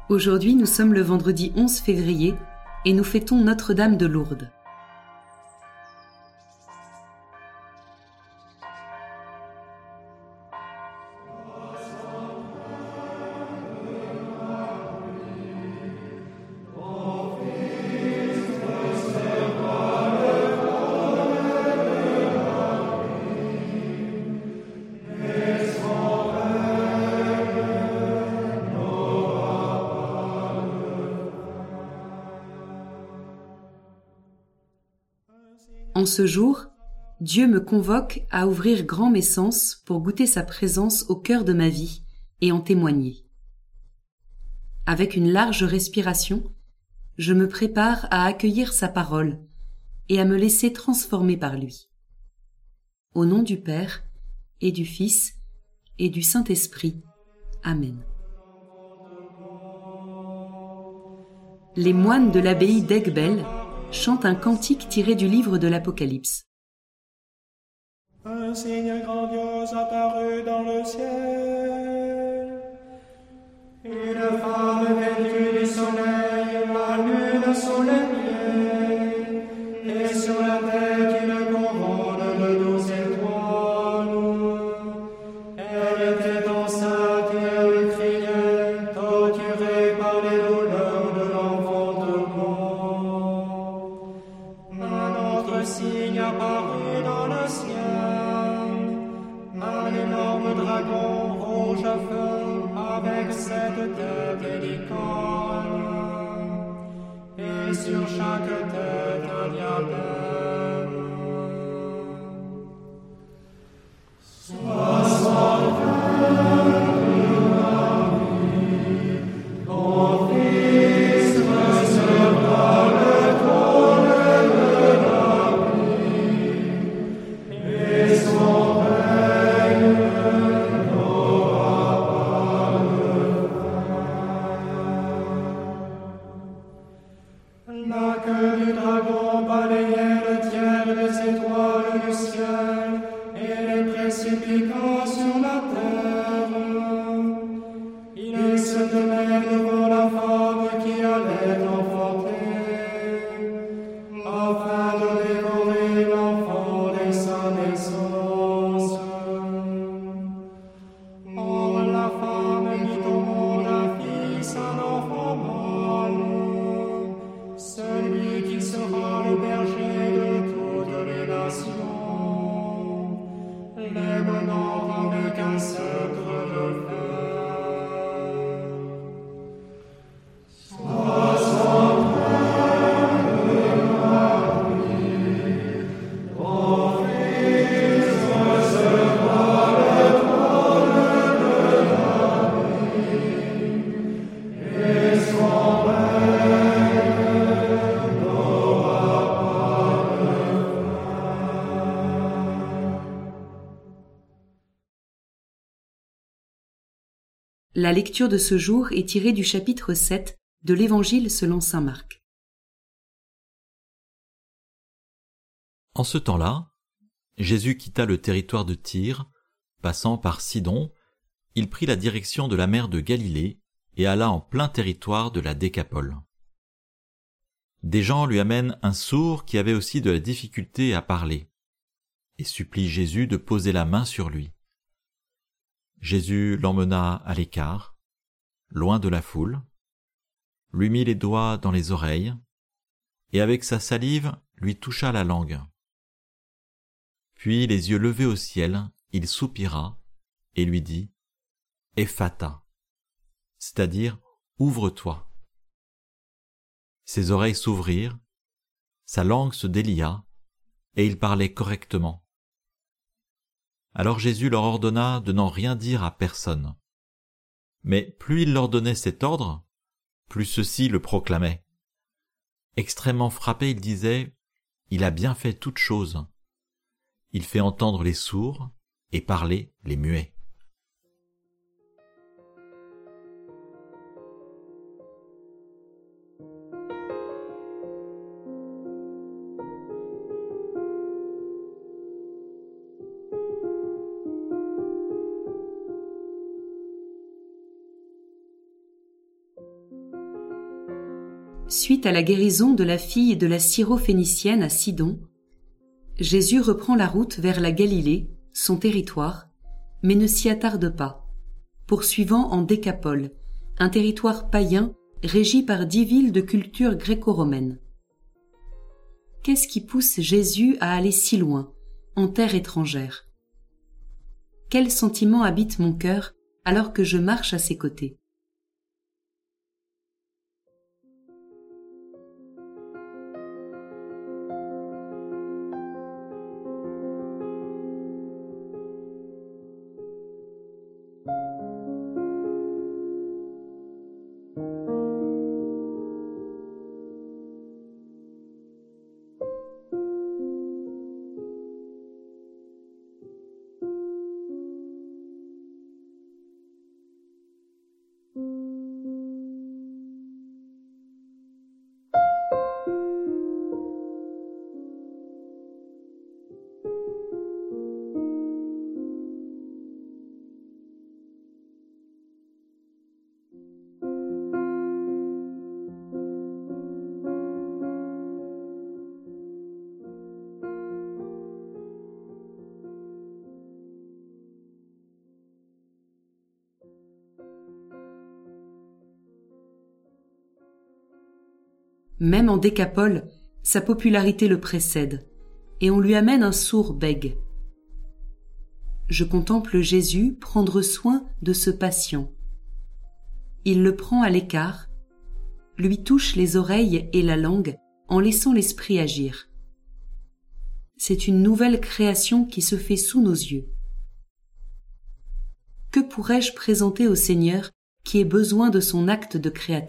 Aujourd'hui, nous sommes le vendredi 11 février et nous fêtons Notre-Dame de Lourdes. En ce jour, Dieu me convoque à ouvrir grand mes sens pour goûter sa présence au cœur de ma vie et en témoigner. Avec une large respiration, je me prépare à accueillir sa parole et à me laisser transformer par lui. Au nom du Père et du Fils et du Saint-Esprit. Amen. Les moines de l'abbaye d'Aiguebelle chantent un cantique tiré du livre de l'Apocalypse. Un signe grandiose apparut dans le ciel. Une femme vêtue du soleil, la lune sous les pieds, et sur la tête une couronne de 12 étoiles. Elle était enceinte et elle criait, torturée par les douleurs de l'enfantement. Un autre signe apparut dans le ciel, un énorme dragon rouge à feu avec 7 têtes et 10 cornes, et sur chaque tête un diadème. La queue du dragon balayait le tiers des étoiles du ciel et les précipita sur la terre. Il se tenait devant la femme qui allait enfanter, afin de dévorer l'enfant dès sa naissance. Or la femme mit au monde un fils, un enfant mâle, celui qui sera le berger de toutes les nations, les menant avec un sceptre de fer. La lecture de ce jour est tirée du chapitre 7 de l'Évangile selon saint Marc. En ce temps-là, Jésus quitta le territoire de Tyr, passant par Sidon, il prit la direction de la mer de Galilée et alla en plein territoire de la Décapole. Des gens lui amènent un sourd qui avait aussi de la difficulté à parler, et supplient Jésus de poser la main sur lui. Jésus l'emmena à l'écart, loin de la foule, lui mit les doigts dans les oreilles, et avec sa salive lui toucha la langue. Puis, les yeux levés au ciel, il soupira et lui dit « Ephata », c'est-à-dire « Ouvre-toi ». Ses oreilles s'ouvrirent, sa langue se délia, et il parlait correctement. Alors Jésus leur ordonna de n'en rien dire à personne. Mais plus il leur donnait cet ordre, plus ceux-ci le proclamaient. Extrêmement frappé, il disait « Il a bien fait toutes choses. Il fait entendre les sourds et parler les muets. » Suite à la guérison de la fille de la syrophénicienne à Sidon, Jésus reprend la route vers la Galilée, son territoire, mais ne s'y attarde pas, poursuivant en Décapole, un territoire païen régi par 10 villes de culture gréco-romaine. Qu'est-ce qui pousse Jésus à aller si loin, en terre étrangère? Quel sentiment habite mon cœur alors que je marche à ses côtés? Même en Décapole, sa popularité le précède, et on lui amène un sourd bègue. Je contemple Jésus prendre soin de ce patient. Il le prend à l'écart, lui touche les oreilles et la langue en laissant l'esprit agir. C'est une nouvelle création qui se fait sous nos yeux. Que pourrais-je présenter au Seigneur qui ait besoin de son acte de créateur ?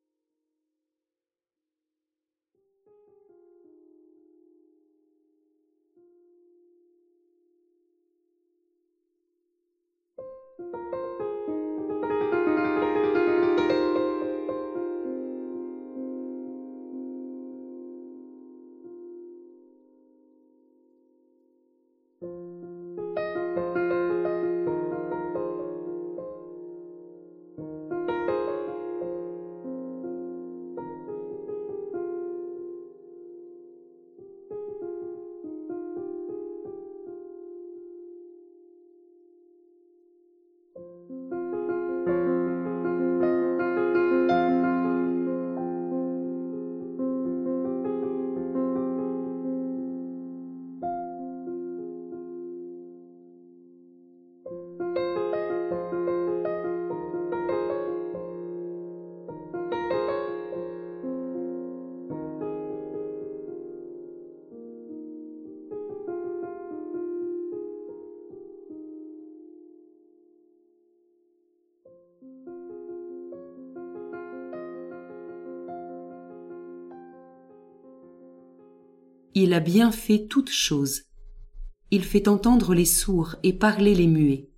Il a bien fait toutes choses. Il fait entendre les sourds et parler les muets.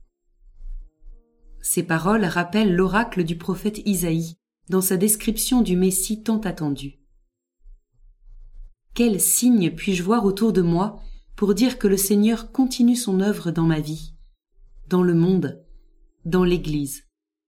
Ces paroles rappellent l'oracle du prophète Isaïe dans sa description du Messie tant attendu. Quel signe puis-je voir autour de moi pour dire que le Seigneur continue son œuvre dans ma vie, dans le monde, dans l'Église?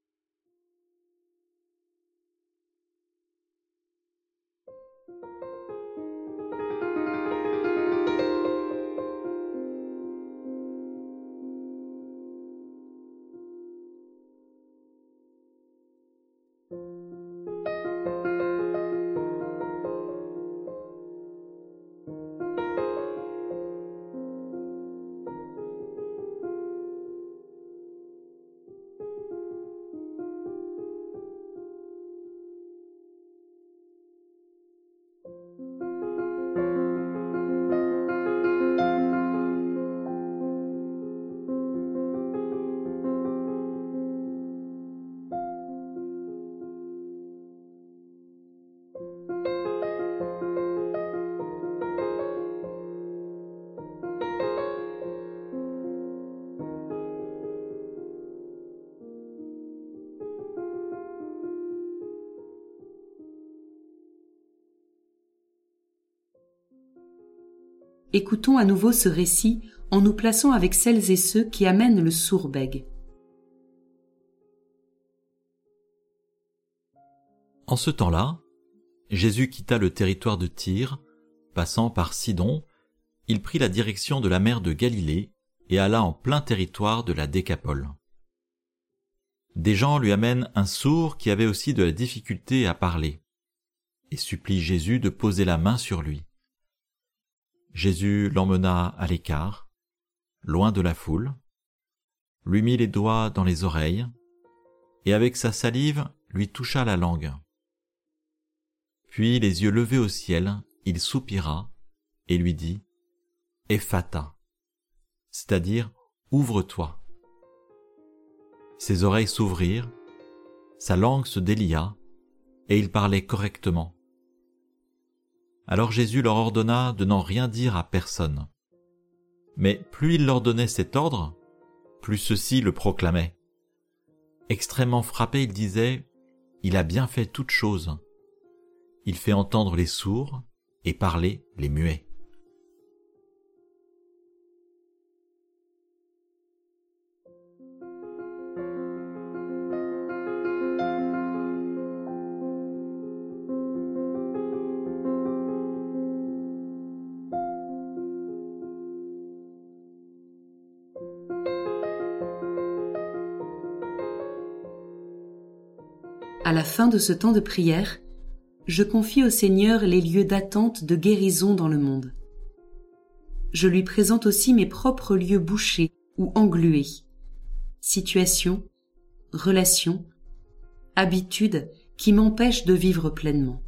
Écoutons à nouveau ce récit en nous plaçant avec celles et ceux qui amènent le sourd bègue. En ce temps-là, Jésus quitta le territoire de Tyr, passant par Sidon, il prit la direction de la mer de Galilée et alla en plein territoire de la Décapole. Des gens lui amènent un sourd qui avait aussi de la difficulté à parler, et supplie Jésus de poser la main sur lui. Jésus l'emmena à l'écart, loin de la foule, lui mit les doigts dans les oreilles, et avec sa salive lui toucha la langue. Puis, les yeux levés au ciel, il soupira et lui dit « Ephata », c'est-à-dire « Ouvre-toi ». Ses oreilles s'ouvrirent, sa langue se délia, et il parlait correctement. Alors Jésus leur ordonna de n'en rien dire à personne. Mais plus il leur donnait cet ordre, plus ceux-ci le proclamaient. Extrêmement frappé, il disait « Il a bien fait toutes choses. Il fait entendre les sourds et parler les muets. » À la fin de ce temps de prière, je confie au Seigneur les lieux d'attente de guérison dans le monde. Je lui présente aussi mes propres lieux bouchés ou englués, situations, relations, habitudes qui m'empêchent de vivre pleinement.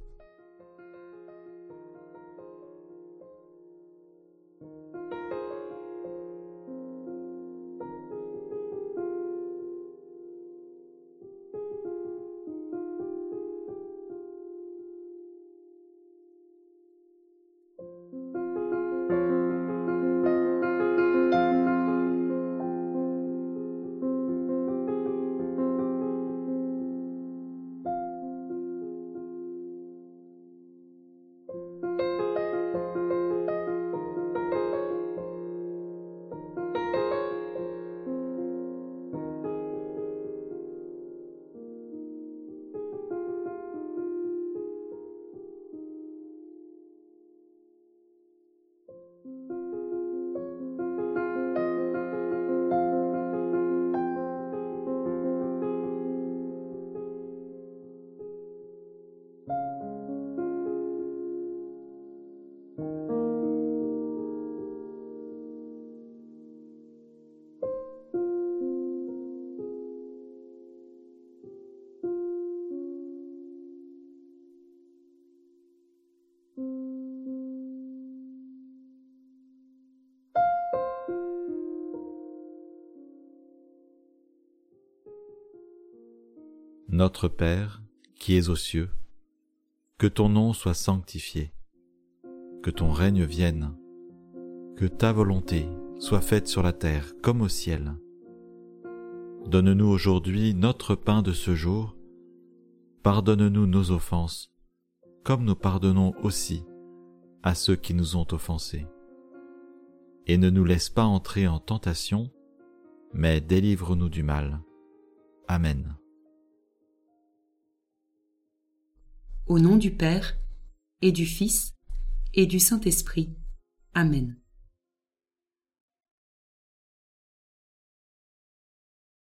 Notre Père, qui es aux cieux, que ton nom soit sanctifié, que ton règne vienne, que ta volonté soit faite sur la terre comme au ciel. Donne-nous aujourd'hui notre pain de ce jour, pardonne-nous nos offenses, comme nous pardonnons aussi à ceux qui nous ont offensés. Et ne nous laisse pas entrer en tentation, mais délivre-nous du mal. Amen. Au nom du Père, et du Fils, et du Saint-Esprit. Amen.